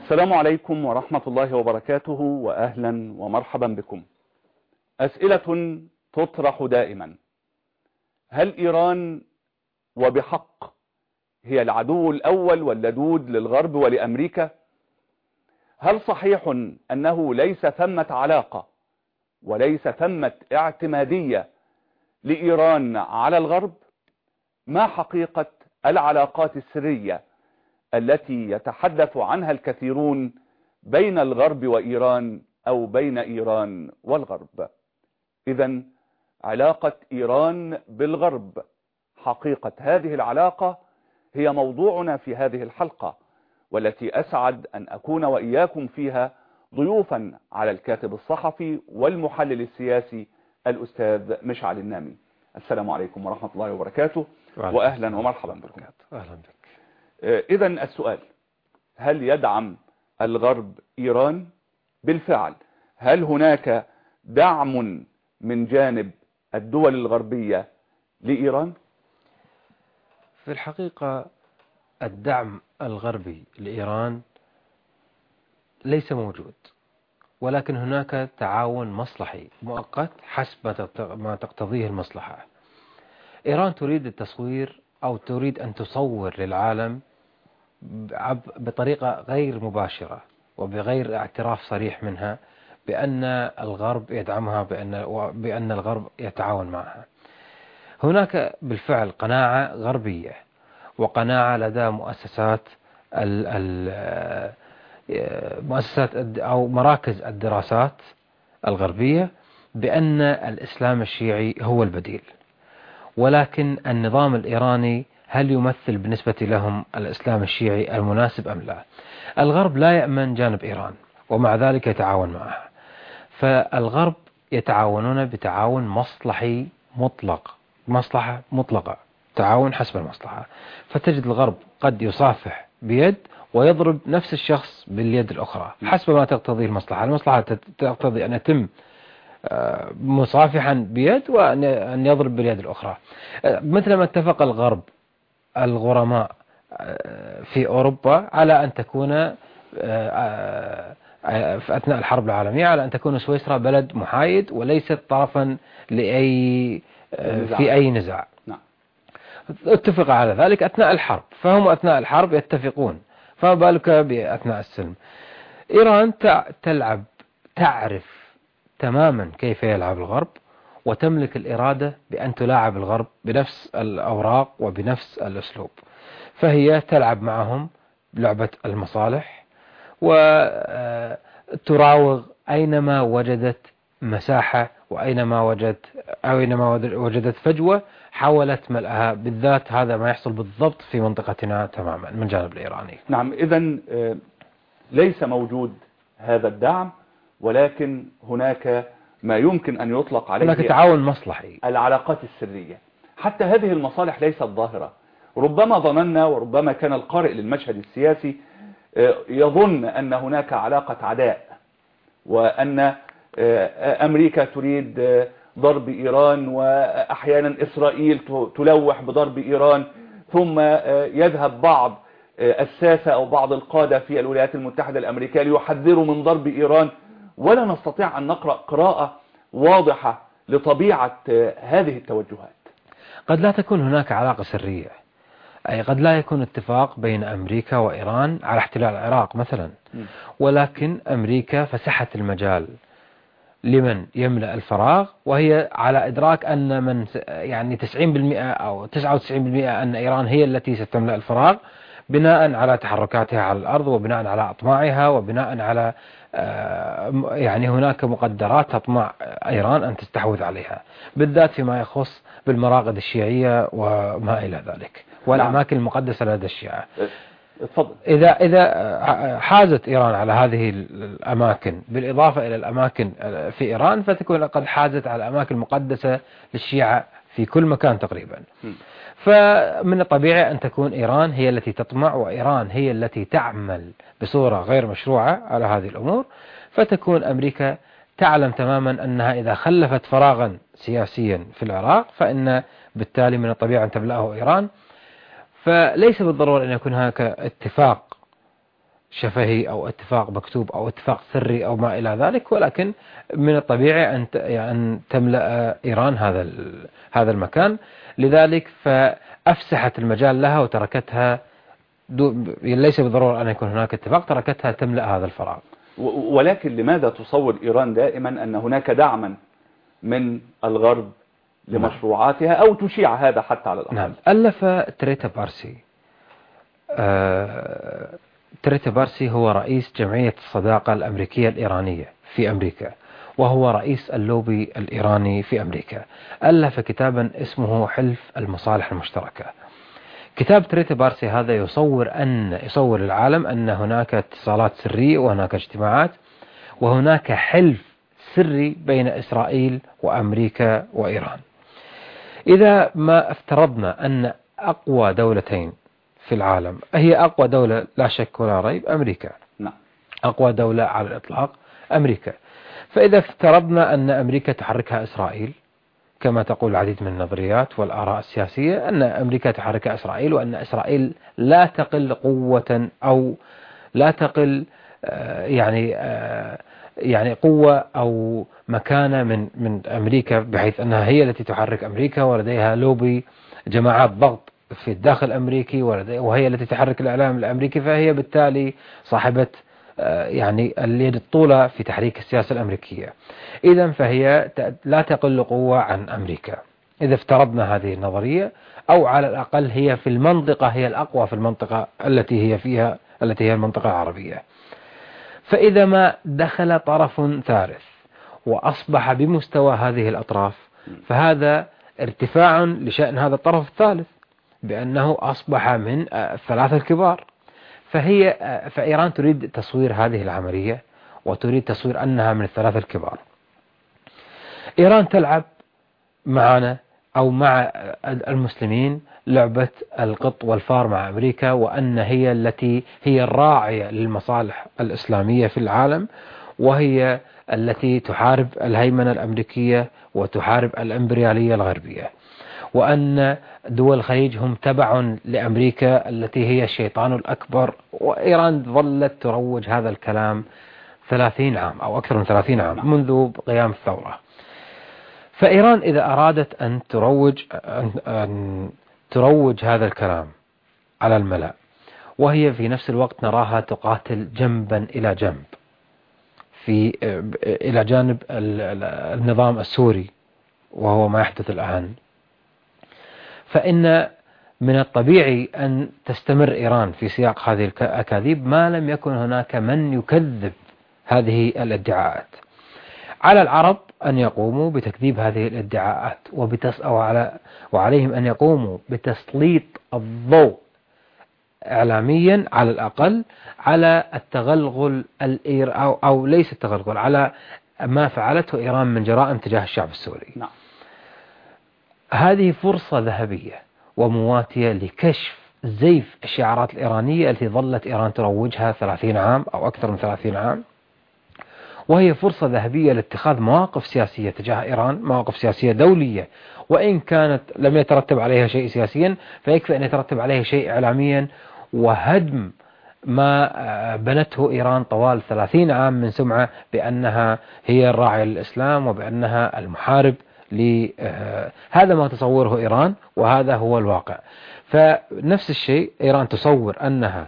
السلام عليكم ورحمة الله وبركاته، وأهلا ومرحبا بكم. أسئلة تطرح دائما: هل إيران وبحق هي العدو الأول واللدود للغرب ولأمريكا؟ هل صحيح أنه ليس ثمة علاقة وليس ثمة اعتمادية لإيران على الغرب؟ ما حقيقة العلاقات السرية التي يتحدث عنها الكثيرون بين الغرب وإيران أو بين إيران والغرب؟ إذن علاقة إيران بالغرب، حقيقة هذه العلاقة هي موضوعنا في هذه الحلقة، والتي أسعد أن أكون وإياكم فيها ضيوفا على الكاتب الصحفي والمحلل السياسي الأستاذ مشعل النامي. السلام عليكم ورحمة الله وبركاته، وأهلا ومرحبا بكم. أهلا بك. إذن السؤال: هل يدعم الغرب إيران؟ بالفعل هل هناك دعم من جانب الدول الغربية لإيران؟ في الحقيقة الدعم الغربي لإيران ليس موجود، ولكن هناك تعاون مصلحي مؤقت حسب ما تقتضيه المصلحة. إيران تريد التصوير أو تريد أن تصور للعالم بطريقة غير مباشرة وبغير اعتراف صريح منها بأن الغرب يدعمها، بأن الغرب يتعاون معها. هناك بالفعل قناعة غربية وقناعة لدى مؤسسات أو مراكز الدراسات الغربية بأن الإسلام الشيعي هو البديل، ولكن النظام الإيراني هل يمثل بالنسبة لهم الإسلام الشيعي المناسب أم لا؟ الغرب لا يأمن جانب إيران ومع ذلك يتعاون معها، فالغرب يتعاونون بتعاون مصلحي مطلق، مصلحة مطلقة، تعاون حسب المصلحة. فتجد الغرب قد يصافح بيد ويضرب نفس الشخص باليد الأخرى حسب ما تقتضي المصلحة. المصلحة تقتضي أن يتم مصافحا بيد وأن يضرب باليد الأخرى، مثل ما اتفق الغرب الغرماء في أوروبا على أن تكون في أثناء الحرب العالمية على أن تكون سويسرا بلد محايد وليست طرفا في أي نزاع. اتفق على ذلك أثناء الحرب، فهم أثناء الحرب يتفقون، فما بالك بأثناء السلم؟ إيران تعرف تماما كيف يلعب الغرب، وتملك الإرادة بأن تلاعب الغرب بنفس الأوراق وبنفس الأسلوب، فهي تلعب معهم لعبة المصالح وتراوغ أينما وجدت مساحة وأينما وجدت فجوة حاولت ملئها، بالذات هذا ما يحصل بالضبط في منطقتنا تماما من جانب الإيراني. نعم، إذن ليس موجود هذا الدعم، ولكن هناك ما يمكن أن يطلق عليه هناك تعاون مصلحي، العلاقات السرية. حتى هذه المصالح ليست ظاهرة. ربما ظننا وربما كان القارئ للمشهد السياسي يظن أن هناك علاقة عداء، وأن أمريكا تريد ضرب إيران، وأحيانا إسرائيل تلوح بضرب إيران، ثم يذهب بعض الساسة أو بعض القادة في الولايات المتحدة الأمريكية ليحذروا من ضرب إيران، ولا نستطيع أن نقرأ قراءة واضحة لطبيعة هذه التوجهات. قد لا تكون هناك علاقة سرية، أي قد لا يكون اتفاق بين أمريكا وإيران على احتلال العراق مثلا، ولكن أمريكا فسحت المجال لمن يملأ الفراغ، وهي على إدراك أن من 90% أو 99% أن إيران هي التي ستملأ الفراغ، بناء على تحركاتها على الأرض وبناء على أطماعها وبناء على هناك مقدرات أطماع إيران أن تستحوذ عليها، بالذات فيما يخص بالمراقد الشيعية وما إلى ذلك والأماكن المقدسة لدى الشيعة. إذا حازت إيران على هذه الأماكن بالإضافة إلى الأماكن في إيران، فتكون قد حازت على الأماكن المقدسة للشيعة في كل مكان تقريبا. فمن الطبيعي أن تكون إيران هي التي تطمع، وإيران هي التي تعمل بصورة غير مشروعة على هذه الأمور، فتكون أمريكا تعلم تماما أنها إذا خلفت فراغا سياسيا في العراق فإن بالتالي من الطبيعي أن تملأه إيران. فليس بالضرورة أن يكون هناك اتفاق شفهي أو اتفاق مكتوب أو اتفاق سري أو ما إلى ذلك، ولكن من الطبيعي أن تملأ إيران هذا المكان. لذلك فأفسحت المجال لها وتركتها ليس بالضرورة أن يكون هناك اتفاق، تركتها تملأ هذا الفراغ. ولكن لماذا تصور إيران دائما أن هناك دعما من الغرب لمشروعاتها أو تشيع هذا حتى على الأقل؟ نعم. ألف تريتا بارسي. تريتا بارسي هو رئيس جمعية الصداقة الأمريكية الإيرانية في أمريكا، وهو رئيس اللوبي الإيراني في أمريكا. ألف كتابا اسمه حلف المصالح المشتركة. كتاب تريتا بارسي هذا يصور العالم أن هناك اتصالات سرية وهناك اجتماعات وهناك حلف سري بين إسرائيل وأمريكا وإيران. إذا ما افترضنا أن أقوى دولتين في العالم، هي أقوى دولة لا شك ولا ريب أمريكا، نعم. أقوى دولة على الإطلاق أمريكا. فإذا افترضنا أن أمريكا تحركها إسرائيل كما تقول العديد من النظريات والآراء السياسية، أن أمريكا تحركها إسرائيل وأن إسرائيل لا تقل قوة أو لا تقل يعني قوة أو مكانة من أمريكا، بحيث أنها هي التي تحرك أمريكا ولديها لوبي جماعات ضغط في الداخل الأمريكي وهي التي تحرك الإعلام الأمريكي، فهي بالتالي صاحبة يعني اليد الطولة في تحريك السياسة الأمريكية. إذن فهي لا تقل قوة عن أمريكا إذا افترضنا هذه النظرية، أو على الأقل هي في المنطقة هي الأقوى في المنطقة التي هي المنطقة العربية. فإذا ما دخل طرف ثالث وأصبح بمستوى هذه الأطراف، فهذا ارتفاع لشأن هذا الطرف الثالث بأنه أصبح من الثلاثة الكبار. فإيران تريد تصوير هذه العملية وتريد تصوير أنها من الثلاثة الكبار. إيران تلعب معنا أو مع المسلمين لعبة القط والفار مع أمريكا، وأن هي التي هي الراعية للمصالح الإسلامية في العالم، وهي التي تحارب الهيمنة الأمريكية وتحارب الإمبريالية الغربية، وأن دول الخليج هم تبع لأمريكا التي هي الشيطان الأكبر. وإيران ظلت تروج هذا الكلام 30 عام أو أكثر من 30 عام منذ قيام الثورة. فإيران إذا أرادت أن تروج هذا الكلام على الملأ، وهي في نفس الوقت نراها تقاتل جنبا إلى جنب إلى جانب النظام السوري وهو ما يحدث الآن، فإن من الطبيعي أن تستمر إيران في سياق هذه الأكاذيب ما لم يكن هناك من يكذب هذه الادعاءات. على العرب أن يقوموا بتكذيب هذه الادعاءات وعليهم أن يقوموا بتسليط الضوء إعلاميا على الأقل على التغلغل أو ليس التغلغل، على ما فعلته إيران من جرائم تجاه الشعب السوري. نعم. هذه فرصة ذهبية ومواتية لكشف زيف الشعارات الإيرانية التي ظلت إيران تروجها 30 عام أو أكثر من 30 عام، وهي فرصة ذهبية لاتخاذ مواقف سياسية تجاه إيران، مواقف سياسية دولية، وإن كانت لم يترتب عليها شيء سياسيا فيكفي أن يترتب عليها شيء إعلاميا، وهدم ما بنته إيران طوال 30 عام من سمعة بأنها هي الراعية للإسلام وبأنها المحارب هذا ما تصوره إيران وهذا هو الواقع. فنفس الشيء إيران تصور أنها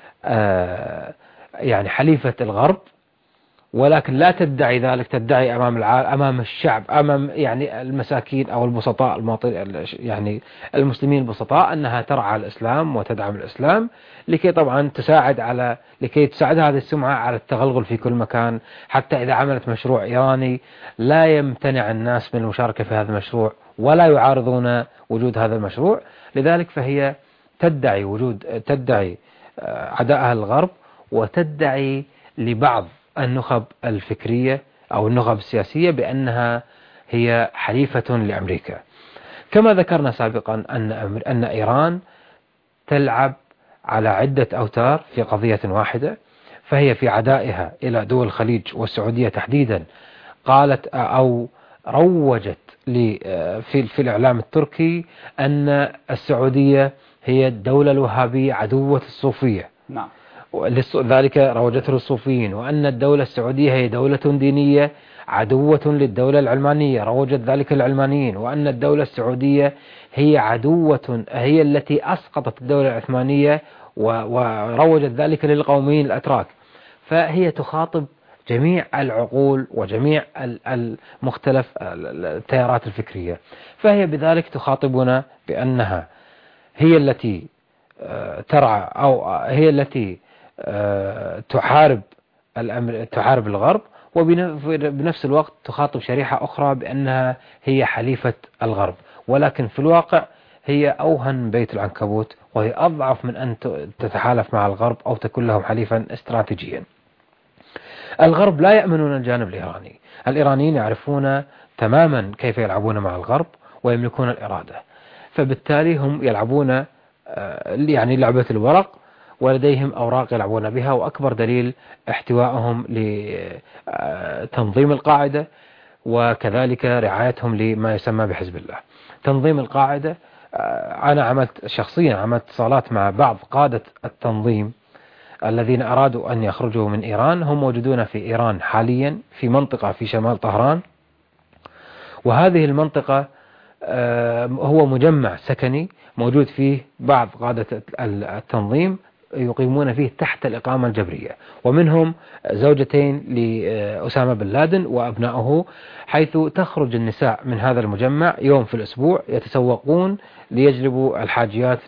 يعني حليفة الغرب، ولكن لا تدعي ذلك، تدعي أمام العالم، أمام الشعب، أمام يعني المساكين أو البسطاء يعني المسلمين البسطاء أنها ترعى الإسلام وتدعم الإسلام، لكي تساعد هذه السمعة على التغلغل في كل مكان، حتى إذا عملت مشروع إيراني لا يمتنع الناس من المشاركة في هذا المشروع ولا يعارضون وجود هذا المشروع. لذلك فهي تدعي عداءها الغرب، وتدعي لبعض النخب الفكرية أو النخب السياسية بأنها هي حليفة لأمريكا. كما ذكرنا سابقا أن إيران تلعب على عدة أوتار في قضية واحدة، فهي في عدائها إلى دول الخليج والسعودية تحديدا قالت أو روجت في الإعلام التركي أن السعودية هي الدولة الوهابية عدوة الصوفية. نعم. ذلك روجته الصوفيين، وأن الدولة السعودية هي دولة دينية عدوة للدولة العلمانية، روجت ذلك العلمانيين، وأن الدولة السعودية هي عدوة، هي التي أسقطت الدولة العثمانية وروجت ذلك للقوميين الأتراك. فهي تخاطب جميع العقول وجميع المختلف التيارات الفكرية، فهي بذلك تخاطبنا بأنها هي التي ترعى أو هي التي تحارب الغرب، وبنفس الوقت تخاطب شريحة أخرى بأنها هي حليفة الغرب، ولكن في الواقع هي أوهن بيت العنكبوت، وهي أضعف من أن تتحالف مع الغرب أو تكون لهم حليفا استراتيجيا. الغرب لا يأمنون الجانب الإيراني، الإيرانيين يعرفون تماما كيف يلعبون مع الغرب ويملكون الإرادة، فبالتالي هم يلعبون يعني لعبة الورق، ولديهم أوراق يلعبون بها، وأكبر دليل احتوائهم لتنظيم القاعدة، وكذلك رعايتهم لما يسمى بحزب الله. تنظيم القاعدة، أنا شخصيا عملت اتصالات مع بعض قادة التنظيم الذين أرادوا أن يخرجوا من إيران، هم موجودون في إيران حاليا في منطقة في شمال طهران، وهذه المنطقة هو مجمع سكني موجود فيه بعض قادة التنظيم يقيمون فيه تحت الإقامة الجبرية، ومنهم زوجتين لأسامة بن لادن وأبنائه، حيث تخرج النساء من هذا المجمع يوم في الأسبوع يتسوقون ليجلبوا الحاجيات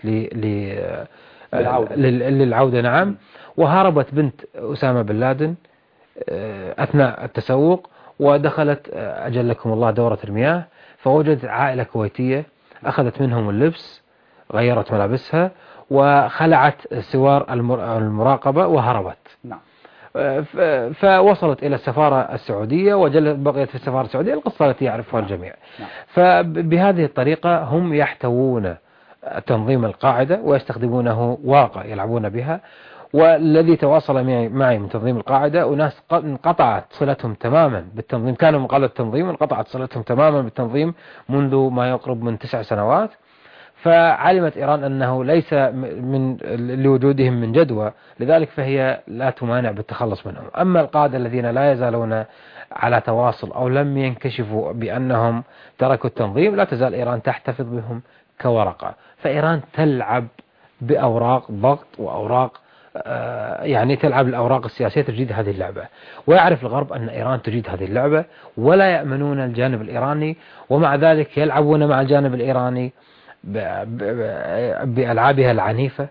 للعودة. نعم. وهربت بنت أسامة بن لادن أثناء التسوق، ودخلت أجلكم الله دورة المياه، فوجدت عائلة كويتية أخذت منهم اللبس، غيرت ملابسها، وخلعت سوار المراقبة وهربت. نعم. فوصلت إلى السفارة السعودية بقيت في السفارة السعودية، القصة التي يعرفها الجميع. نعم. فبهذه الطريقة هم يحتوون تنظيم القاعدة ويستخدمونه واقع يلعبون بها. والذي تواصل معي من تنظيم القاعدة وناس انقطعت صلتهم تماما بالتنظيم، كانوا من قادة التنظيم، انقطعت صلتهم تماما بالتنظيم منذ ما يقرب من 9 سنوات. فعلمت إيران أنه ليس لوجودهم من جدوى، لذلك فهي لا تمانع بالتخلص منهم. أما القادة الذين لا يزالون على تواصل أو لم ينكشفوا بأنهم تركوا التنظيم، لا تزال إيران تحتفظ بهم كورقة. فإيران تلعب بأوراق ضغط وأوراق يعني تلعب الأوراق السياسية، تجيد هذه اللعبة، ويعرف الغرب أن إيران تجيد هذه اللعبة ولا يأمنون الجانب الإيراني، ومع ذلك يلعبون مع الجانب الإيراني بألعابها العنيفة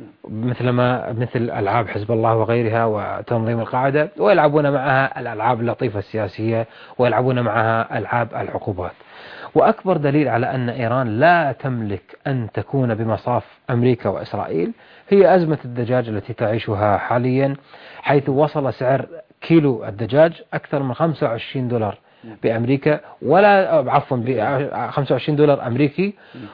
مثل ألعاب حزب الله وغيرها وتنظيم القاعدة، ويلعبون معها الألعاب اللطيفة السياسية، ويلعبون معها ألعاب العقوبات. وأكبر دليل على أن إيران لا تملك أن تكون بمصاف أمريكا وإسرائيل هي أزمة الدجاج التي تعيشها حاليا، حيث وصل سعر كيلو الدجاج أكثر من $25 بأمريكا، ولا عفوا $25 أمريكي،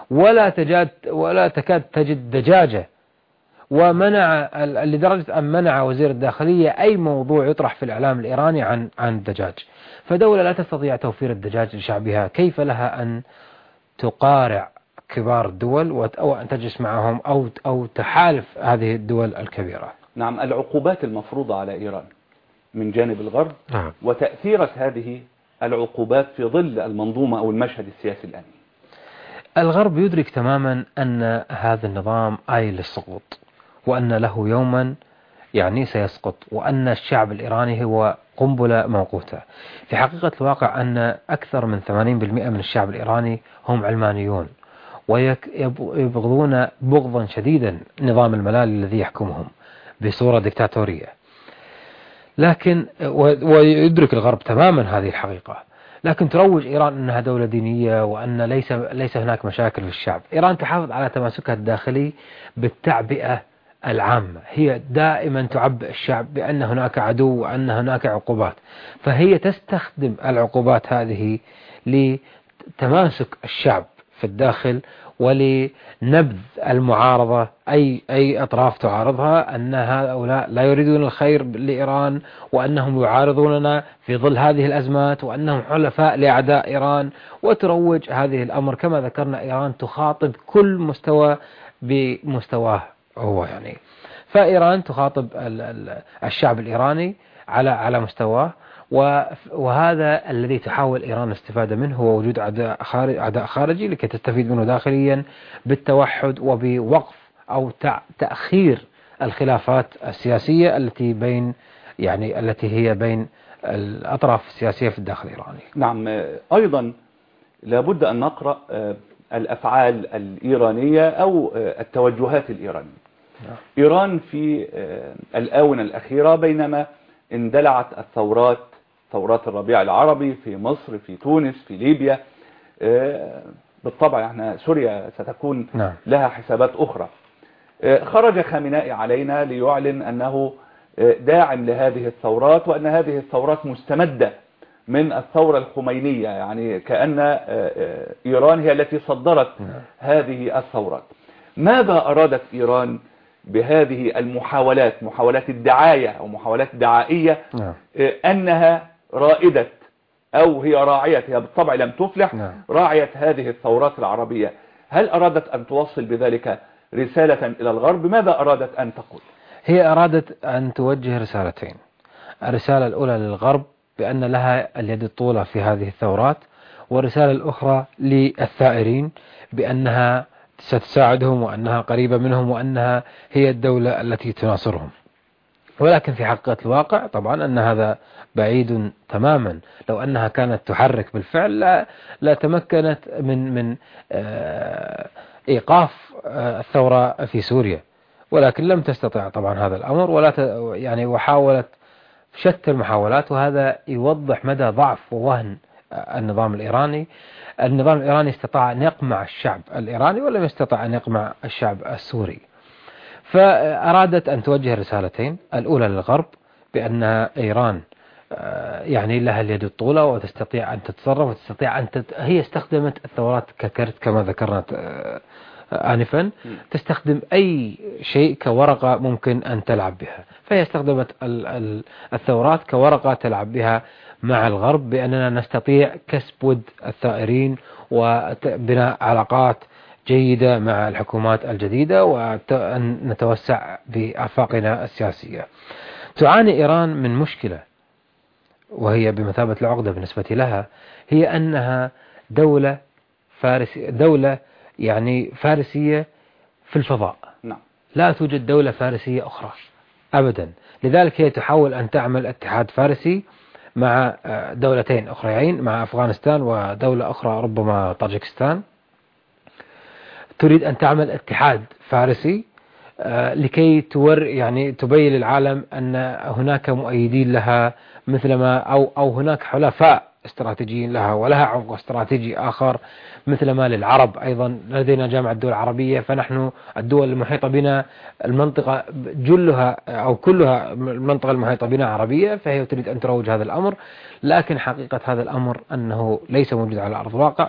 ولا تكاد تجد دجاجة. ومنع لدرجة أن منع وزير الداخلية أي موضوع يطرح في الإعلام الإيراني عن الدجاج. فدولة لا تستطيع توفير الدجاج لشعبها، كيف لها أن تقارع كبار الدول أو أن تجلس معهم أو تحالف هذه الدول الكبيرة؟ نعم. العقوبات المفروضة على إيران من جانب الغرب، نعم، وتأثيرة هذه العقوبات في ظل المنظومة أو المشهد السياسي الآن. الغرب يدرك تماما أن هذا النظام آيل للسقوط، وأن له يوما يعني سيسقط، وأن الشعب الإيراني هو قنبلة موقوتة. في حقيقة الواقع أن أكثر من 80% من الشعب الإيراني هم علمانيون، ويبغضون بغضا شديدا نظام الملالي الذي يحكمهم بصورة ديكتاتورية. لكن ويدرك الغرب تماما هذه الحقيقة، لكن تروج إيران أنها دولة دينية وأن ليس هناك مشاكل في الشعب. إيران تحافظ على تماسكها الداخلي بالتعبئة العامة، هي دائما تعبئ الشعب بأن هناك عدو وأن هناك عقوبات، فهي تستخدم العقوبات هذه لتماسك الشعب في الداخل ولنبذ المعارضة، أي أطراف تعارضها، أن هؤلاء لا يريدون الخير لإيران، وأنهم يعارضوننا في ظل هذه الأزمات، وأنهم حلفاء لأعداء إيران. وتروج هذه الأمر كما ذكرنا، إيران تخاطب كل مستوى بمستواه هو يعني. فإيران تخاطب الشعب الإيراني على مستواه، وهذا الذي تحاول إيران الاستفادة منه هو وجود أعداء خارجي لكي تستفيد منه داخليا بالتوحد وبوقف أو تأخير الخلافات السياسية التي هي بين الأطراف السياسية في الداخل الإيراني. نعم. أيضا لابد أن نقرأ الأفعال الإيرانية أو التوجهات الإيرانية. إيران في الآونة الأخيرة بينما اندلعت ثورات الربيع العربي في مصر، في تونس، في ليبيا، بالطبع احنا سوريا ستكون لها حسابات أخرى. خرج خامنائي علينا ليعلن أنه داعم لهذه الثورات، وأن هذه الثورات مستمدة من الثورة الخمينية، يعني كأن إيران هي التي صدرت هذه الثورات. ماذا أرادت إيران بهذه محاولات الدعاية أو محاولات دعائية أنها رائدة أو هي راعية، هي بالطبع لم تفلح، راعية هذه الثورات العربية؟ هل أرادت أن توصل بذلك رسالة إلى الغرب؟ ماذا أرادت أن تقول؟ هي أرادت أن توجه رسالتين. الرسالة الأولى للغرب بأن لها اليد الطولة في هذه الثورات، والرسالة الأخرى للثائرين بأنها ستساعدهم وأنها قريبة منهم وأنها هي الدولة التي تناصرهم. ولكن في حقيقة الواقع طبعا أن هذا بعيد تماما. لو أنها كانت تحرك بالفعل لا تمكنت من إيقاف الثورة في سوريا، ولكن لم تستطع طبعا هذا الأمر، وحاولت شتى المحاولات، وهذا يوضح مدى ضعف ووهن النظام الإيراني. النظام الإيراني استطاع أن يقمع الشعب الإيراني ولم يستطع أن يقمع الشعب السوري. فأرادت أن توجه رسالتين، الأولى للغرب بأن إيران لها اليد الطولة وتستطيع أن تتصرف وتستطيع هي استخدمت الثورات ككرت كما ذكرنا آنفا، تستخدم أي شيء كورقة ممكن أن تلعب بها، فهي استخدمت الثورات كورقة تلعب بها مع الغرب بأننا نستطيع كسب ود الثائرين وبناء علاقات جيدة مع الحكومات الجديدة وأن نتوسع بآفاقنا السياسية. تعاني إيران من مشكلة وهي بمثابة العقدة بالنسبة لها، هي أنها دولة فارسية في الفضاء. لا توجد دولة فارسية أخرى أبدا، لذلك هي تحاول أن تعمل اتحاد فارسي مع دولتين أخرين، مع أفغانستان ودولة أخرى ربما طاجكستان. تريد أن تعمل اتحاد فارسي لكي تبين للعالم أن هناك مؤيدين لها مثلما أو هناك حلفاء استراتيجيين لها ولها عمق استراتيجي آخر، مثلما للعرب أيضا لدينا جامعة الدول العربية، فنحن الدول المحيطة بنا المنطقة جلها أو كلها المنطقة المحيطة بنا عربية، فهي تريد أن تروج هذا الأمر، لكن حقيقة هذا الأمر أنه ليس موجود على أرض الواقع.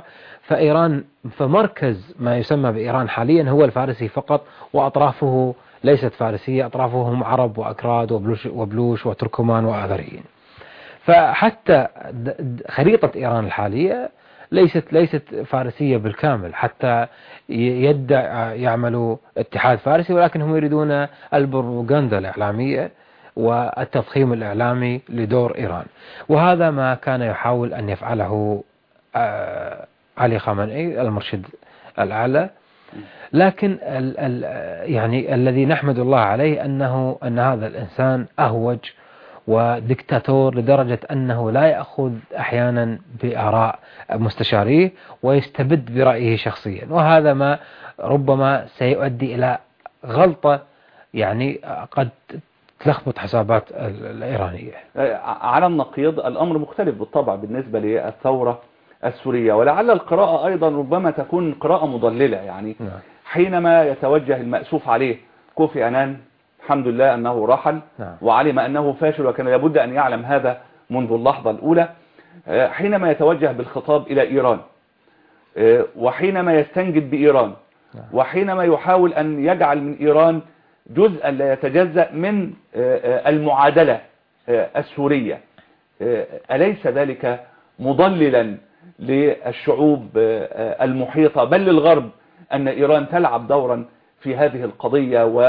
فمركز ما يسمى بإيران حاليا هو الفارسي فقط، وأطرافه ليست فارسية، أطرافه هم عرب وأكراد وبلوش وتركمان وآذريين. فحتى خريطة إيران الحالية ليست فارسية بالكامل، حتى يعملوا اتحاد فارسي، ولكن هم يريدون البروباغندا الإعلامية والتضخيم الإعلامي لدور إيران، وهذا ما كان يحاول أن يفعله علي خامنئي المرشد الأعلى. لكن الذي نحمد الله عليه أن هذا الإنسان أهوج وديكتاتور لدرجة أنه لا يأخذ أحيانا بآراء مستشاريه ويستبد برأيه شخصيا، وهذا ما ربما سيؤدي إلى غلطة قد تلخبط حسابات الإيرانية. على النقيض الأمر مختلف بالطبع بالنسبة للثورة السورية، ولعل القراءة أيضا ربما تكون قراءة مضللة. حينما يتوجه المأسوف عليه كوفي أنان، الحمد لله أنه رحل وعلم أنه فاشل وكان لابد أن يعلم هذا منذ اللحظة الأولى، حينما يتوجه بالخطاب إلى إيران وحينما يستنجد بإيران وحينما يحاول أن يجعل من إيران جزءا لا يتجزأ من المعادلة السورية، أليس ذلك مضللا للشعوب المحيطة بل للغرب أن إيران تلعب دورا في هذه القضية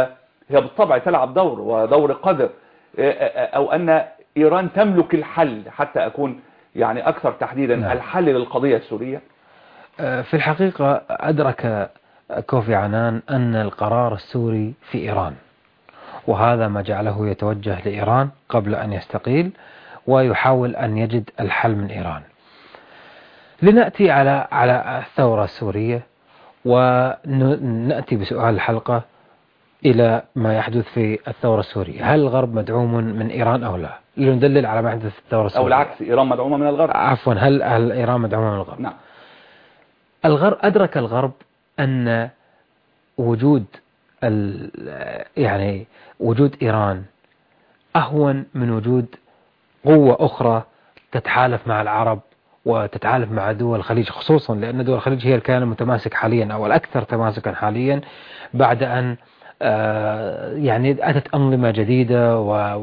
هي بالطبع تلعب دور ودور قذر، أو أن إيران تملك الحل، حتى أكون يعني أكثر تحديدا، نعم. الحل للقضية السورية؟ في الحقيقة أدرك كوفي عنان أن القرار السوري في إيران، وهذا ما جعله يتوجه لإيران قبل أن يستقيل ويحاول أن يجد الحل من إيران. لنأتي على الثورة السورية ونأتي بسؤال الحلقة إلى ما يحدث في الثورة السورية. هل الغرب مدعوم من إيران أو لا؟ لندلل على ما يحدث في الثورة السورية. أو العكس، إيران مدعومة من الغرب؟ عفوا، هل إيران مدعومة من الغرب؟ نعم. أدرك الغرب أن وجود يعني وجود إيران أهون من وجود قوة أخرى تتحالف مع العرب وتتحالف مع دول الخليج، خصوصا لأن دول الخليج هي الكيان المتماسك حاليا أو الأكثر تماسكا حاليا، بعد أن يعني أتت أنظمة جديدة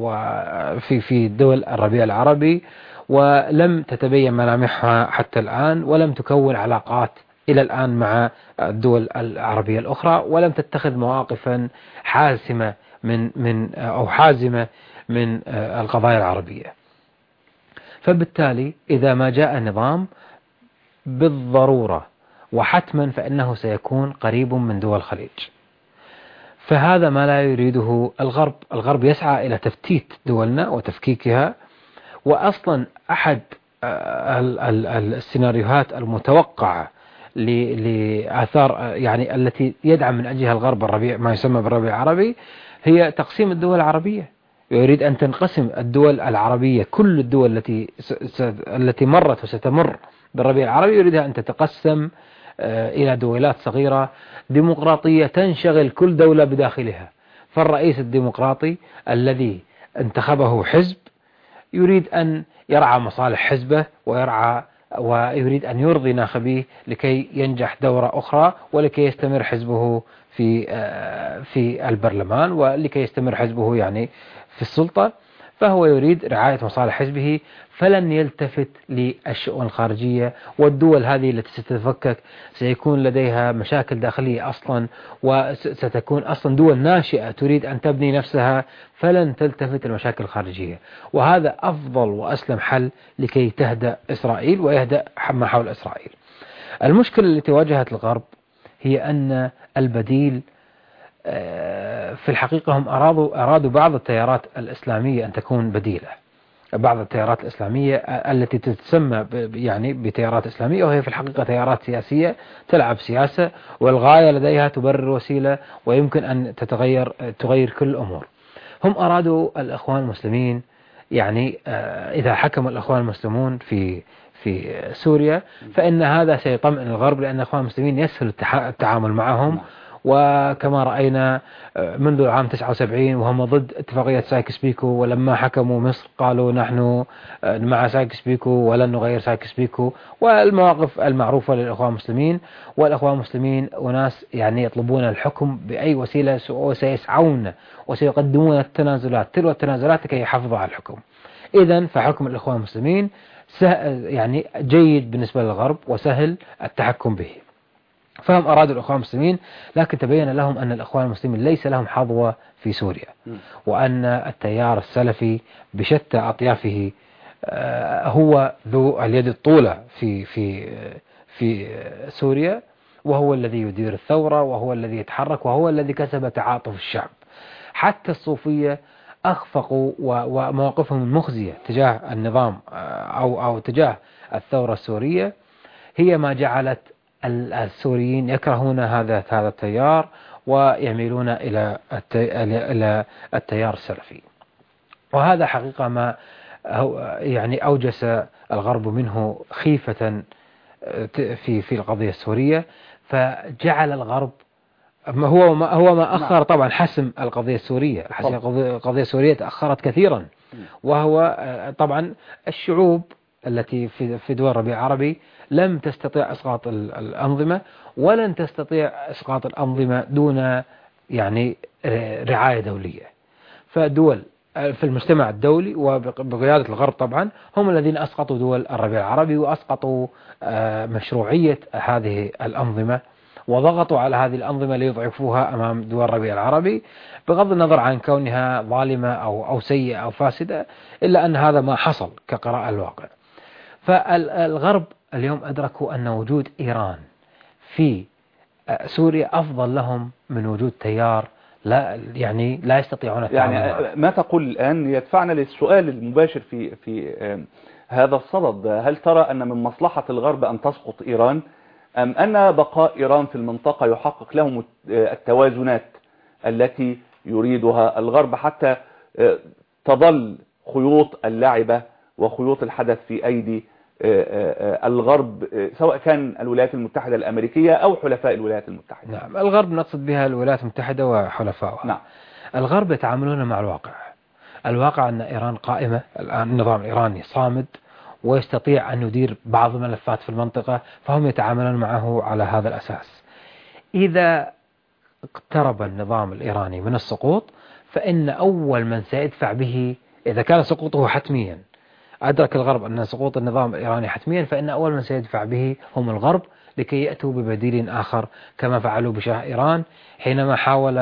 وفي دول الربيع العربي، ولم تتبين ملامحها حتى الآن، ولم تكون علاقات إلى الآن مع الدول العربية الأخرى، ولم تتخذ مواقفا حاسمة حازمة من القضايا العربية. فبالتالي إذا ما جاء نظام بالضرورة وحتما فإنه سيكون قريب من دول الخليج، فهذا ما لا يريده الغرب. الغرب يسعى إلى تفتيت دولنا وتفكيكها، وأصلا أحد السيناريوهات المتوقعة لآثار يعني التي يدعم من أجلها الغرب الربيع، ما يسمى بالربيع العربي، هي تقسيم الدول العربية. يريد أن تنقسم الدول العربية، كل الدول التي مرت وستمر بالربيع العربي يريدها أن تتقسم إلى دويلات صغيرة ديمقراطية تنشغل كل دولة بداخلها. فالرئيس الديمقراطي الذي انتخبه حزب يريد أن يرعى مصالح حزبه ويريد أن يرضي ناخبيه لكي ينجح دورة أخرى، ولكي يستمر حزبه في البرلمان، ولكي يستمر حزبه يعني في السلطة. فهو يريد رعاية مصالح حزبه، فلن يلتفت للشؤون الخارجية. والدول هذه التي ستتفكك سيكون لديها مشاكل داخلية أصلا، وستكون أصلا دول ناشئة تريد أن تبني نفسها، فلن تلتفت المشاكل الخارجية. وهذا أفضل وأسلم حل لكي تهدأ إسرائيل ويهدأ ما حول إسرائيل. المشكلة التي واجهت الغرب هي أن البديل في الحقيقة هم أرادوا بعض التيارات الإسلامية أن تكون بديلة. بعض التيارات الإسلامية التي تسمى يعني بتيارات إسلامية، وهي في الحقيقة تيارات سياسية تلعب سياسة، والغاية لديها تبرر وسيلة، ويمكن أن تغير كل الأمور. هم أرادوا الإخوان المسلمين، يعني إذا حكم الإخوان المسلمون في سوريا فإن هذا سيطمئن الغرب، لأن الإخوان المسلمين يسهل التعامل معهم. وكما رأينا منذ عام 79 وهم ضد اتفاقية سايكس بيكو، ولما حكموا مصر قالوا نحن مع سايكس بيكو ولن نغير سايكس بيكو، والمواقف المعروفة للإخوان المسلمين. والإخوان المسلمين وناس يعني يطلبون الحكم بأي وسيلة، وسيسعون وسيقدمون التنازلات تلو التنازلات لكي يحافظوا على الحكم. إذن فحكم الإخوان المسلمين يعني جيد بالنسبة للغرب وسهل التحكم به. فهم أرادوا الإخوان المسلمين، لكن تبين لهم أن الإخوان المسلمين ليس لهم حظوة في سوريا، وأن التيار السلفي بشتى أطيافه هو ذو اليد الطولة في سوريا، وهو الذي يدير الثورة، وهو الذي يتحرك، وهو الذي كسب تعاطف الشعب. حتى الصوفية أخفقوا ومواقفهم المخزية تجاه النظام أو تجاه الثورة السورية هي ما جعلت السوريين يكرهون هذا التيار ويميلون إلى التيار السلفي. وهذا حقيقة ما يعني أوجس الغرب منه خيفة في القضية السورية، فجعل الغرب هو ما أخر طبعا حسم القضية السورية. القضية السورية تأخرت كثيرا، وهو طبعا الشعوب التي في دول الربيع العربي لم تستطيع إسقاط الأنظمة، ولن تستطيع إسقاط الأنظمة دون يعني رعاية دولية. فدول في المجتمع الدولي وبقيادة الغرب طبعا هم الذين أسقطوا دول الربيع العربي، وأسقطوا مشروعية هذه الأنظمة، وضغطوا على هذه الأنظمة ليضعفوها أمام دول الربيع العربي، بغض النظر عن كونها ظالمة أو سيئة أو فاسدة، إلا أن هذا ما حصل كقراءة الواقع. فالغرب اليوم أدركوا أن وجود إيران في سوريا أفضل لهم من وجود تيار لا يستطيعون التعامل معه. ما تقول الآن يدفعنا للسؤال المباشر في هذا الصدد. هل ترى أن من مصلحة الغرب أن تسقط إيران، أم أن بقاء إيران في المنطقة يحقق لهم التوازنات التي يريدها الغرب، حتى تظل خيوط اللعبة وخيوط الحدث في أيدي الغرب، سواء كان الولايات المتحدة الأمريكية أو حلفاء الولايات المتحدة؟ نعم، الغرب نقصد بها الولايات المتحدة وحلفائها. نعم. الغرب يتعاملون مع الواقع أن إيران قائمة الآن، النظام الإيراني صامد ويستطيع أن يدير بعض الملفات في المنطقة، فهم يتعاملون معه على هذا الأساس. إذا اقترب النظام الإيراني من السقوط، فإن أول من سيدفع به، إذا كان سقوطه حتميا، أدرك الغرب أن سقوط النظام الإيراني حتميا، فإن أول من سيدفع به هم الغرب، لكي يأتوا ببديل آخر كما فعلوا بشاه إيران حينما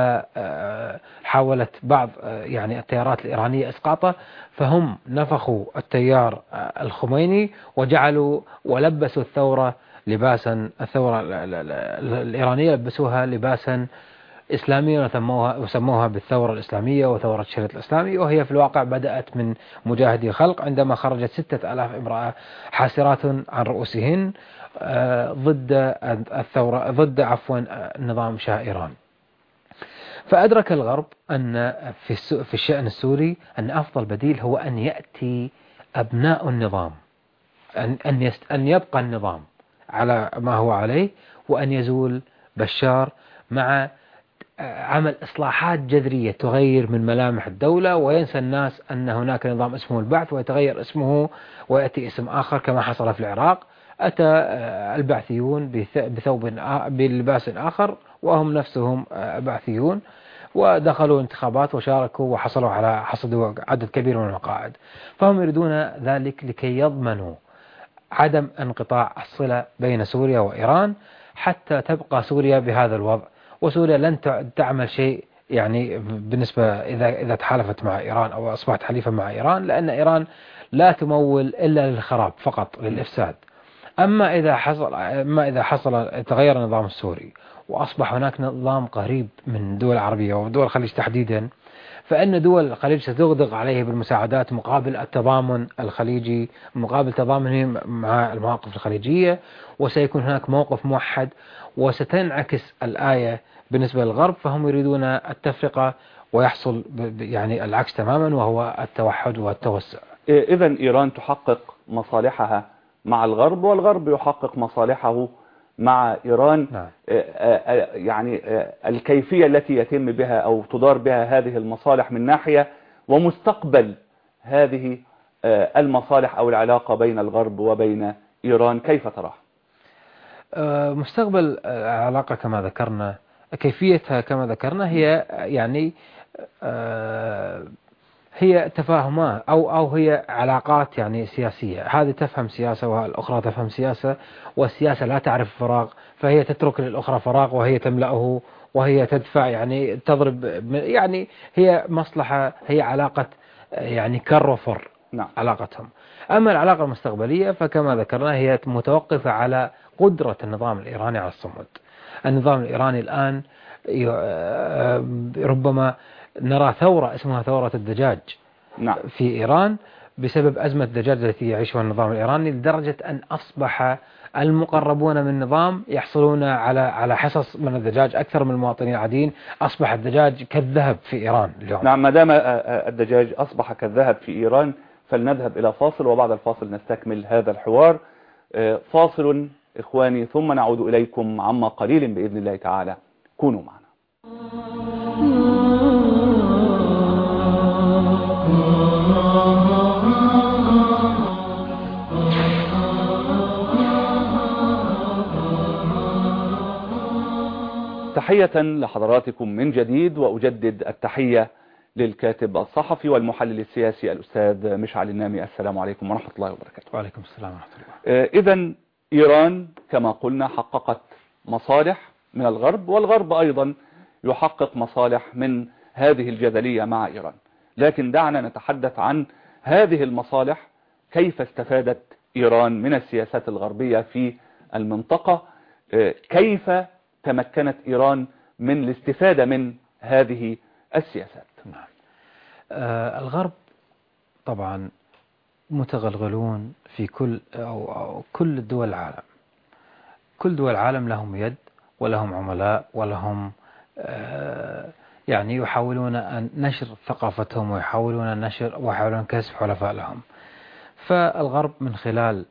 حاولت بعض التيارات الإيرانية إسقاطه، فهم نفخوا التيار الخميني وجعلوا ولبسوا الثورة الإيرانية لبسوها لباسا إسلامية وسموها بالثورة الإسلامية وثورة شريط الإسلامي، وهي في الواقع بدأت من مجاهدي الخلق عندما خرجت 6000 امرأة حاسرات عن رؤوسهن ضد نظام شاه إيران. فأدرك الغرب أن في الشأن السوري أن أفضل بديل هو أن يأتي أبناء النظام، أن يبقى النظام على ما هو عليه، وأن يزول بشار مع عمل إصلاحات جذرية تغير من ملامح الدولة، وينسى الناس أن هناك نظام اسمه البعث ويتغير اسمه ويأتي اسم آخر كما حصل في العراق. أتى البعثيون بلباس آخر وهم نفسهم بعثيون، ودخلوا انتخابات وشاركوا حصدوا عدد كبير من المقاعد. فهم يريدون ذلك لكي يضمنوا عدم انقطاع الصلة بين سوريا وإيران حتى تبقى سوريا بهذا الوضع. وسوريا لن تعمل شيء بالنسبة إذا تحالفت مع إيران أو أصبحت حليفا مع إيران، لأن إيران لا تمول إلا للخراب فقط، للإفساد. أما إذا حصل تغير النظام السوري وأصبح هناك نظام قريب من الدول العربية ودول الخليج تحديدا، فإن دول الخليج ستغدق عليه بالمساعدات مقابل التضامن الخليجي، مقابل تضامنه مع المواقف الخليجية، وسيكون هناك موقف موحد، وستنعكس الآية بالنسبة للغرب. فهم يريدون التفرقة ويحصل العكس تماما، وهو التوحد والتوسع. إذن إيران تحقق مصالحها مع الغرب، والغرب يحقق مصالحه مع إيران. نعم. الكيفية التي يتم بها أو تدار بها هذه المصالح من ناحية، ومستقبل هذه المصالح أو العلاقة بين الغرب وبين إيران كيف تراها؟ مستقبل العلاقة كما ذكرنا، كيفيتها كما ذكرنا هي تفاهمات أو هي علاقات سياسية. هذه تفهم سياسة والأخرى تفهم سياسة، والسياسة لا تعرف فراغ، فهي تترك للأخرى فراغ وهي تملأه وهي تدفع تضرب هي مصلحة، هي علاقة كر وفر. نعم. علاقتهم. أما العلاقة المستقبلية فكما ذكرنا هي متوقفة على قدرة النظام الإيراني على الصمود. النظام الإيراني الآن ربما نرى ثورة اسمها ثورة الدجاج. نعم. في إيران بسبب أزمة الدجاج التي يعيشها النظام الإيراني، لدرجة أن أصبح المقربون من النظام يحصلون على حصص من الدجاج أكثر من المواطنين العاديين. أصبح الدجاج كالذهب في إيران اليوم. نعم، ما دام الدجاج أصبح كالذهب في إيران، فلنذهب إلى فاصل، وبعد الفاصل نستكمل هذا الحوار. فاصل إخواني، ثم نعود إليكم عما قليل بإذن الله تعالى. كونوا معنا. تحية لحضراتكم من جديد، وأجدد التحية للكاتب الصحفي والمحلل السياسي الأستاذ مشعل النامي. السلام عليكم ورحمة الله وبركاته. وعليكم السلام ورحمة الله. إذن إيران كما قلنا حققت مصالح من الغرب، والغرب أيضا يحقق مصالح من هذه الجدلية مع إيران. لكن دعنا نتحدث عن هذه المصالح، كيف استفادت إيران من السياسات الغربية في المنطقة، كيف تمكنت إيران من الاستفادة من هذه السياسات. نعم. الغرب طبعا متغلغلون في أو كل دول العالم. كل دول العالم لهم يد ولهم عملاء ولهم يعني يحاولون أن نشر ثقافتهم ويحاولون كسب حلفاء لهم. فالغرب من خلال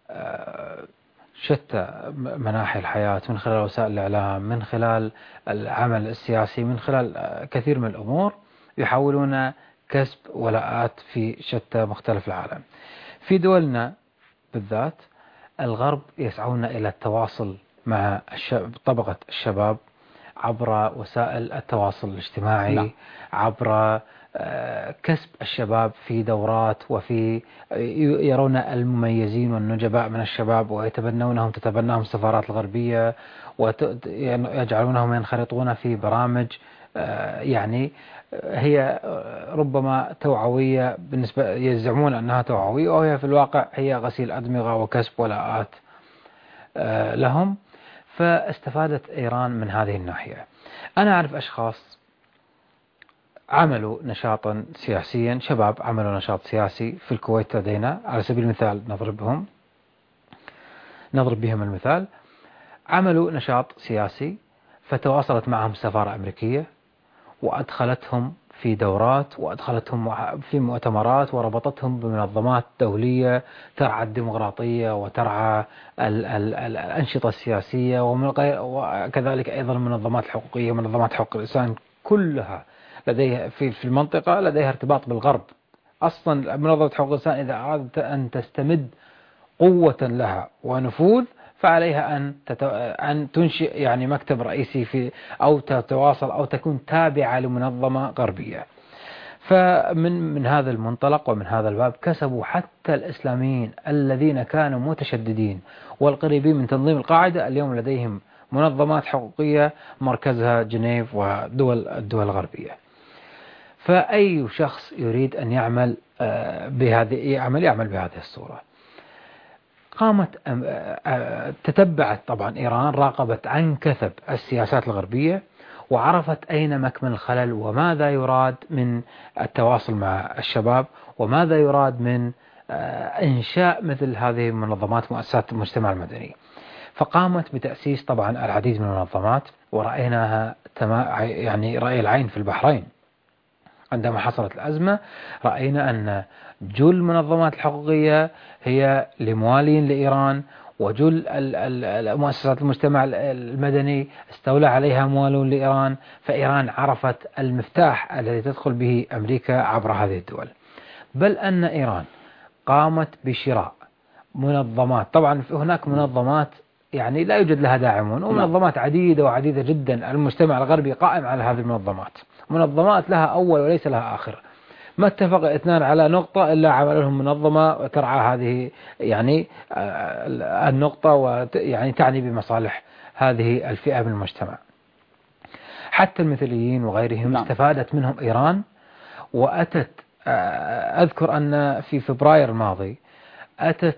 شتى مناحي الحياة، من خلال وسائل الإعلام، من خلال العمل السياسي، من خلال كثير من الأمور، يحاولون كسب ولاءات في شتى مختلف العالم. في دولنا بالذات الغرب يسعون إلى التواصل مع طبقة الشباب عبر وسائل التواصل الاجتماعي. نعم. عبر كسب الشباب في دورات، وفي يرون المميزين والنجباء من الشباب ويتبنونهم، تتبناهم السفارات الغربية ويجعلونهم ينخرطون في برامج يعني هي ربما توعوية، بالنسبة يزعمون أنها توعوية وهي في الواقع هي غسيل أدمغة وكسب ولاءات لهم. فاستفادت إيران من هذه الناحية. أنا أعرف أشخاص عملوا نشاطا سياسيا، شباب عملوا نشاط سياسي في الكويت لدينا على سبيل المثال، نضرب بهم المثال. عملوا نشاط سياسي فتواصلت معهم السفارة الأمريكية وأدخلتهم في دورات وأدخلتهم في مؤتمرات وربطتهم بمنظمات دولية ترعى الديمقراطية وترعى الأنشطة السياسية، وكذلك أيضا المنظمات الحقوقية ومنظمات حقوق الإنسان كلها لديها في المنطقة لديها ارتباط بالغرب. أصلا منظمة حقوق الإنسان إذا أرادت أن تستمد قوة لها ونفوذ فعليها أن تنشئ يعني مكتب رئيسي أو تتواصل أو تكون تابعة لمنظمة غربية. فمن هذا المنطلق ومن هذا الباب كسبوا حتى الإسلاميين الذين كانوا متشددين والقريبين من تنظيم القاعدة، اليوم لديهم منظمات حقوقية مركزها جنيف ودول الدول الغربية. فأي شخص يريد أن يعمل بهذه الصورة. قامت تتبعت طبعا إيران، راقبت عن كثب السياسات الغربية وعرفت أين مكمن الخلل وماذا يراد من التواصل مع الشباب وماذا يراد من إنشاء مثل هذه المنظمات مؤسسات المجتمع المدني. فقامت بتأسيس طبعا العديد من المنظمات ورأيناها يعني رأي العين في البحرين. عندما حصلت الأزمة رأينا أن جل المنظمات الحقوقية هي لموالين لإيران، وجل مؤسسات المجتمع المدني استولى عليها موالون لإيران. فإيران عرفت المفتاح الذي تدخل به أمريكا عبر هذه الدول. بل أن إيران قامت بشراء منظمات، طبعا هناك منظمات يعني لا يوجد لها داعمون، ومنظمات عديدة وعديدة جدا المجتمع الغربي قائم على هذه المنظمات، منظمات لها أول وليس لها آخر. ما اتفق اثنان على نقطة إلا عمل لهم منظمة ترعى هذه يعني النقطة ويعني تعني بمصالح هذه الفئة من المجتمع. حتى المثليين وغيرهم استفادت منهم إيران. وأتت أذكر أن في فبراير الماضي أتت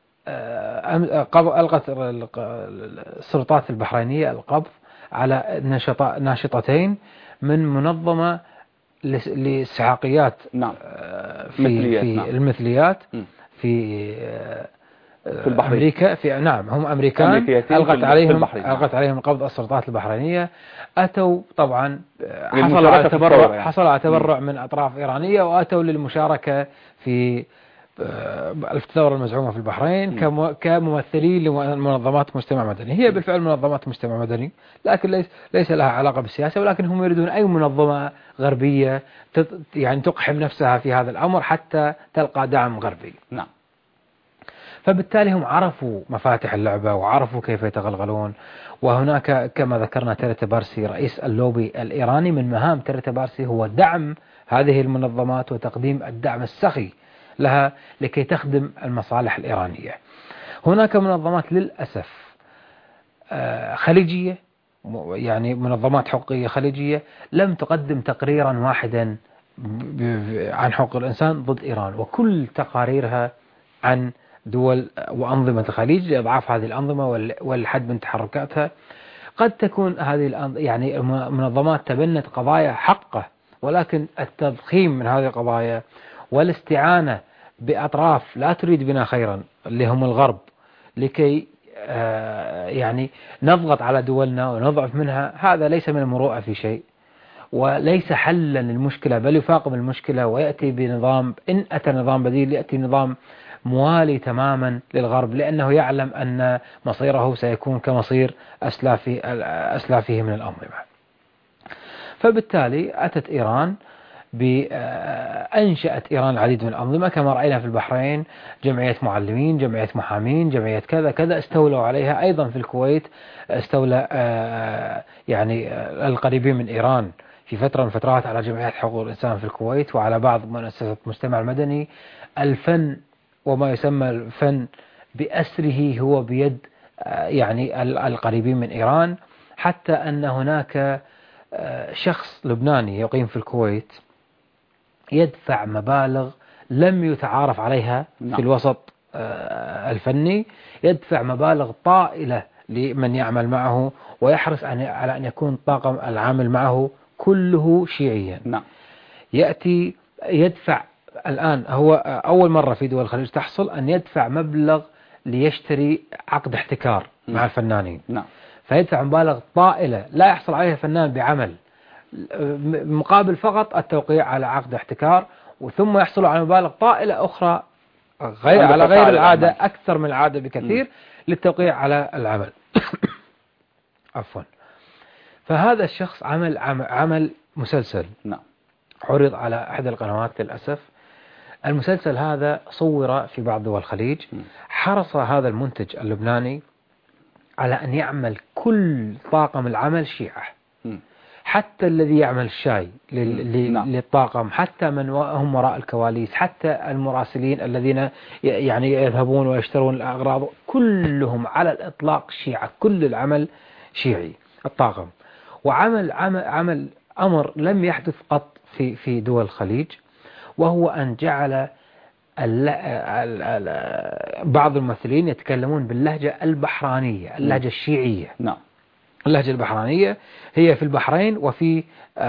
ألقت السلطات البحرينية القبض على ناشطتين من منظمة للسحاقيات في المثليات في أمريكا. هم أمريكان ألقت عليهم القبض السلطات البحرينية. أتوا طبعا حصلوا على تبرع من أطراف إيرانية وأتوا للمشاركة في الثورة المزعومة في البحرين كممثلين لمنظمات مجتمع مدني. هي بالفعل منظمات مجتمع مدني لكن ليس لها علاقة بالسياسة، ولكن هم يريدون أي منظمة غربية يعني تقحم نفسها في هذا الأمر حتى تلقى دعم غربي. نعم. فبالتالي هم عرفوا مفاتح اللعبة وعرفوا كيف يتغلغلون. وهناك كما ذكرنا تريتابارسي رئيس اللوبي الإيراني، من مهام تريتابارسي هو دعم هذه المنظمات وتقديم الدعم السخي لها لكي تخدم المصالح الإيرانية. هناك منظمات للأسف خليجية يعني منظمات حقوقية خليجية لم تقدم تقريرا واحدا عن حقوق الإنسان ضد إيران، وكل تقاريرها عن دول وأنظمة الخليج لإضعاف هذه الأنظمة والحد من تحركاتها. قد تكون هذه يعني المنظمات تبنت قضايا حقه، ولكن التضخيم من هذه القضايا والاستعانة بأطراف لا تريد بنا خيرا اللي هم الغرب لكي يعني نضغط على دولنا ونضعف منها، هذا ليس من المروءة في شيء، وليس حلا للمشكلة، بل يفاقم المشكلة ويأتي بنظام، إن أتى نظام بديل يأتي نظام موالي تماما للغرب، لأنه يعلم أن مصيره سيكون كمصير أسلافه من الأنظمة. فبالتالي أتت إيران أنشأت إيران العديد من الأنظمة كما رأينا في البحرين، جمعية معلمين، جمعية محامين، جمعية كذا كذا، استولوا عليها. أيضا في الكويت استولى يعني القريبين من إيران في فترة من فترات على جمعيات حقوق الإنسان في الكويت وعلى بعض مؤسسات المجتمع المدني. الفن وما يسمى الفن بأسره هو بيد يعني القريبين من إيران، حتى أن هناك شخص لبناني يقيم في الكويت يدفع مبالغ لم يتعارف عليها في الوسط الفني، يدفع مبالغ طائلة لمن يعمل معه، ويحرص على أن يكون طاقم العامل معه كله شيعيا. يأتي يدفع الآن، هو أول مرة في دول الخليج تحصل أن يدفع مبلغ ليشتري عقد احتكار مع الفنانين. فيدفع مبالغ طائلة لا يحصل عليها الفنان بعمل، مقابل فقط التوقيع على عقد احتكار، وثم يحصل على مبالغ طائلة أخرى على غير العادة، أكثر من العادة بكثير، للتوقيع على العمل. عفوا. فهذا الشخص عمل مسلسل عرض على أحد القنوات للأسف. المسلسل هذا صور في بعض دول الخليج. حرص هذا المنتج اللبناني على أن يعمل كل طاقم العمل شيعة، حتى الذي يعمل الشاي للطاقم، حتى من هم وراء الكواليس، حتى المراسلين الذين يعني يذهبون ويشترون الأغراض، كلهم على الإطلاق شيعة، كل العمل شيعي الطاقم. وعمل أمر لم يحدث قط في دول الخليج، وهو أن جعل بعض الممثلين يتكلمون باللهجة البحرانية، اللهجة الشيعية. اللهجة البحرانية هي في البحرين وفي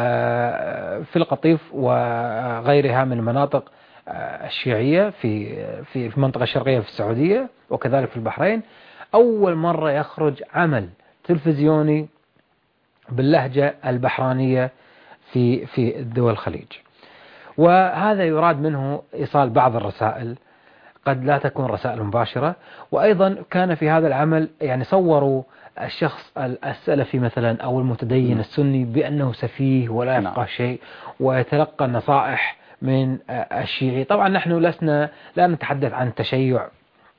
في القطيف وغيرها من المناطق الشيعية في المنطقة الشرقية في السعودية، وكذلك في البحرين. أول مرة يخرج عمل تلفزيوني باللهجة البحرانية في دول الخليج، وهذا يراد منه إيصال بعض الرسائل، قد لا تكون رسائل مباشرة. وأيضا كان في هذا العمل يعني صوروا الشخص السلفي مثلا أو المتدين السني بأنه سفيه ولا يفقه شيء، ويتلقى النصائح من الشيعي. طبعا نحن لا نتحدث عن تشيع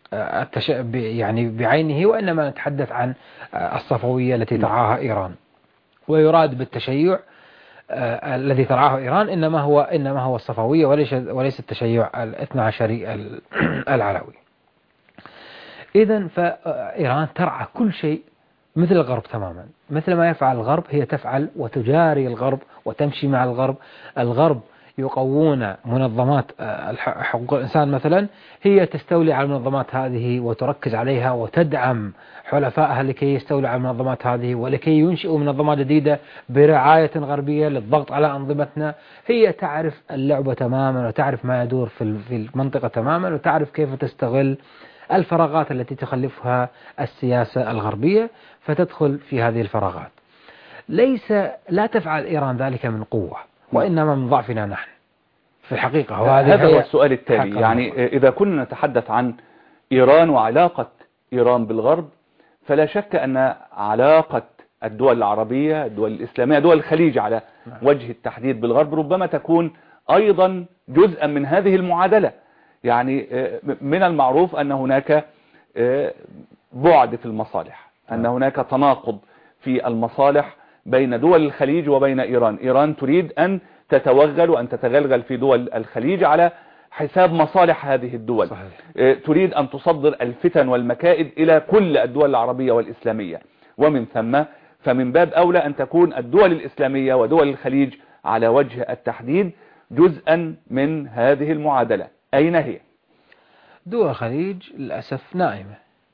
يعني بعينه، وإنما نتحدث عن الصفوية التي ترعاها إيران. ويراد بالتشيع الذي ترعاه إيران إنما هو الصفوية وليس التشيع الاثنى عشري العلوي. إذن فإيران ترعى كل شيء مثل الغرب تماما، مثل ما يفعل الغرب هي تفعل، وتجاري الغرب وتمشي مع الغرب. الغرب يقوون منظمات حقوق الإنسان مثلا، هي تستولي على المنظمات هذه وتركز عليها وتدعم حلفائها لكي يستولوا على المنظمات هذه، ولكي ينشئوا منظمات جديدة برعاية غربية للضغط على أنظمتنا. هي تعرف اللعبة تماما، وتعرف ما يدور في المنطقة تماما، وتعرف كيف تستغل الفراغات التي تخلفها السياسة الغربية، فتدخل في هذه الفراغات. لا تفعل إيران ذلك من قوة، وإنما من ضعفنا نحن في الحقيقة. هذا هو السؤال التالي. يعني إذا كنا نتحدث عن إيران وعلاقة إيران بالغرب، فلا شك أن علاقة الدول العربية، الدول الإسلامية، دول الخليج على وجه التحديد بالغرب، ربما تكون أيضا جزءا من هذه المعادلة. يعني من المعروف أن هناك بعد في المصالح، أن هناك تناقض في المصالح بين دول الخليج وبين إيران. إيران تريد أن تتوغل وأن تتغلغل في دول الخليج على حساب مصالح هذه الدول. صحيح. تريد أن تصدر الفتن والمكائد إلى كل الدول العربية والإسلامية، ومن ثم فمن باب أولى أن تكون الدول الإسلامية ودول الخليج على وجه التحديد جزءا من هذه المعادلة. أين هي؟ دول الخليج للأسف نائمة،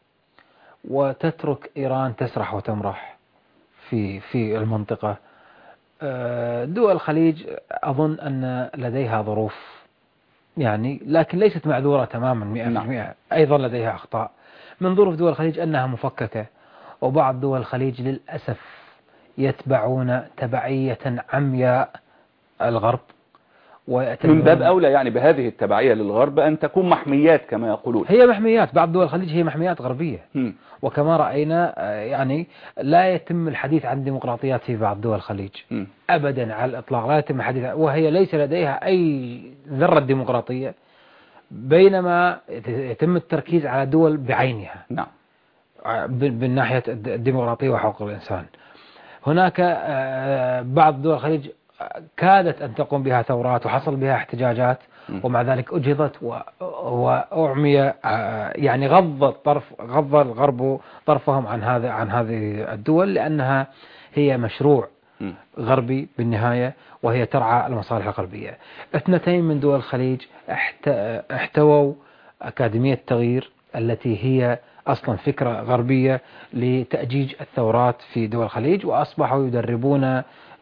وتترك إيران تسرح وتمرح في المنطقة. دول الخليج أظن أن لديها ظروف يعني، لكن ليست معذورة تماما 100%. أيضا لديها أخطاء. من ظروف دول الخليج أنها مفككة، وبعض دول الخليج للأسف يتبعون تبعية عمياء الغرب، من باب أولى يعني بهذه التبعية للغرب أن تكون محميات كما يقولون. هي محميات، بعض دول الخليج هي محميات غربية. وكما رأينا يعني لا يتم الحديث عن ديمقراطيات في بعض دول الخليج أبدا على الإطلاق، لا يتم الحديث، وهي ليس لديها أي ذرة ديمقراطية، بينما يتم التركيز على دول بعينها. نعم. بالناحية الديمقراطية وحقوق الإنسان. هناك بعض دول الخليج كادت أن تقوم بها ثورات وحصل بها احتجاجات، ومع ذلك أجهضت وأعمي، يعني غض الغرب طرفهم عن هذه الدول، لأنها هي مشروع غربي بالنهاية، وهي ترعى المصالح الغربية. 2 من دول الخليج احتووا أكاديمية التغيير، التي هي أصلا فكرة غربية لتأجيج الثورات في دول الخليج، وأصبحوا يدربون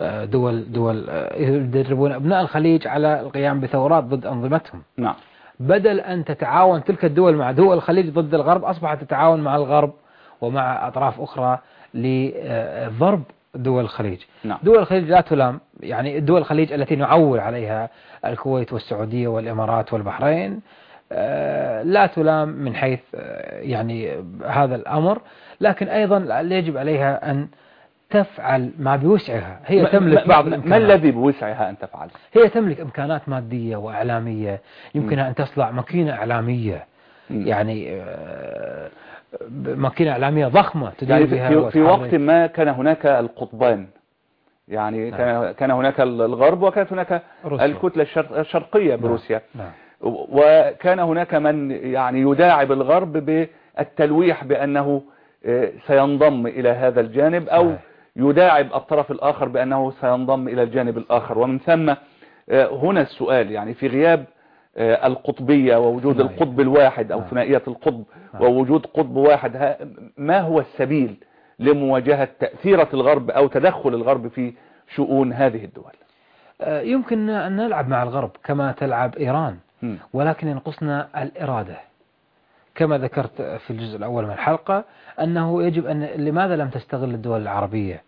يدربون أبناء الخليج على القيام بثورات ضد أنظمتهم. نعم. بدل أن تتعاون تلك الدول مع دول الخليج ضد الغرب، أصبحت تتعاون مع الغرب ومع أطراف أخرى لضرب دول الخليج. نعم. دول الخليج لا تلام، يعني دول الخليج التي نعول عليها الكويت والسعودية والإمارات والبحرين لا تلام من حيث يعني هذا الأمر، لكن أيضا يجب عليها أن تفعل ما بوسعها. هي تملك بعض الإمكانات. ما الذي بوسعها أن تفعل؟ هي تملك إمكانات مادية وإعلامية، يمكنها أن تصنع ماكينة إعلامية، يعني ماكينة إعلامية ضخمة تدير يعني بها. في وقت ما كان هناك القطبان، يعني كان هناك الغرب وكانت هناك روسيا. الكتلة الشرقية بروسيا. وكان هناك من يعني يداعب الغرب بالتلويح بأنه سينضم إلى هذا الجانب، أو يداعب الطرف الآخر بأنه سينضم إلى الجانب الآخر. ومن ثم هنا السؤال، يعني في غياب القطبية ووجود القطب الواحد أو ثنائية القطب ووجود قطب واحد، ما هو السبيل لمواجهة تأثيرة الغرب أو تدخل الغرب في شؤون هذه الدول؟ يمكن أن نلعب مع الغرب كما تلعب إيران، ولكن ينقصنا الإرادة. كما ذكرت في الجزء الأول من الحلقة أنه يجب أن لماذا لم تستغل الدول العربية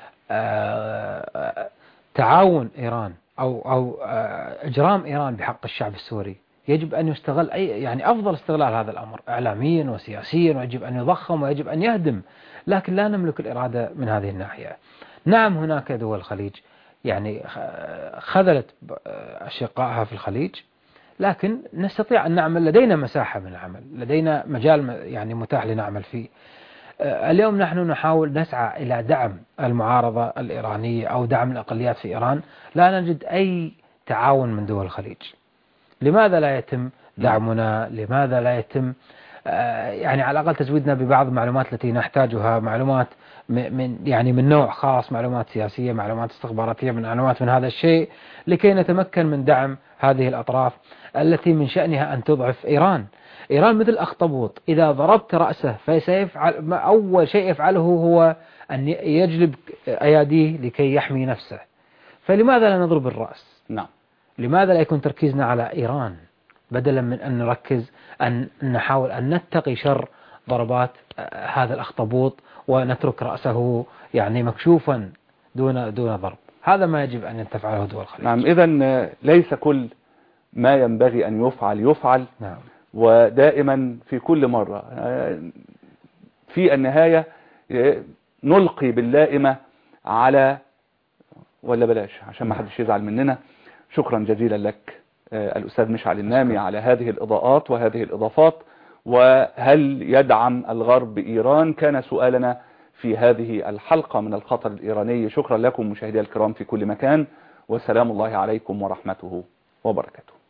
تعاون إيران أو إجرام إيران بحق الشعب السوري؟ يجب أن يستغل يعني أفضل استغلال هذا الأمر إعلاميا وسياسيا، ويجب أن يضخم ويجب أن يهدم، لكن لا نملك الإرادة من هذه الناحية. نعم هناك دول الخليج يعني خذلت أشقائها في الخليج، لكن نستطيع أن نعمل، لدينا مساحة من العمل، لدينا مجال يعني متاح لنعمل فيه. اليوم نحن نحاول نسعى إلى دعم المعارضة الإيرانية أو دعم الأقليات في إيران، لا نجد أي تعاون من دول الخليج. لماذا لا يتم دعمنا؟ لماذا لا يتم يعني على الأقل تزويدنا ببعض المعلومات التي نحتاجها، معلومات من نوع خاص، معلومات سياسية، معلومات استخباراتية، معلومات من هذا الشيء، لكي نتمكن من دعم هذه الأطراف التي من شأنها أن تضعف إيران. إيران مثل أخطبوط، إذا ضربت رأسه فسيفعل أول شيء يفعله هو أن يجلب أياديه لكي يحمي نفسه. فلماذا لا نضرب الرأس؟ نعم. لماذا لا يكون تركيزنا على إيران بدلا من أن نركز أن نحاول أن نتقي شر ضربات هذا الأخطبوط ونترك رأسه يعني مكشوفا دون ضرب؟ هذا ما يجب أن تفعله دول الخليج. نعم. إذن ليس كل ما ينبغي أن يفعل. نعم. ودائما في كل مرة في النهاية نلقي باللائمة على، ولا بلاش عشان ما حدش يزعل مننا. شكرا جزيلا لك الأستاذ مشعل النامي على هذه الإضاءات وهذه الإضافات. وهل يدعم الغرب إيران؟ كان سؤالنا في هذه الحلقة من الخطر الإيراني. شكرا لكم مشاهدي الكرام في كل مكان، وسلام الله عليكم ورحمته وبركاته.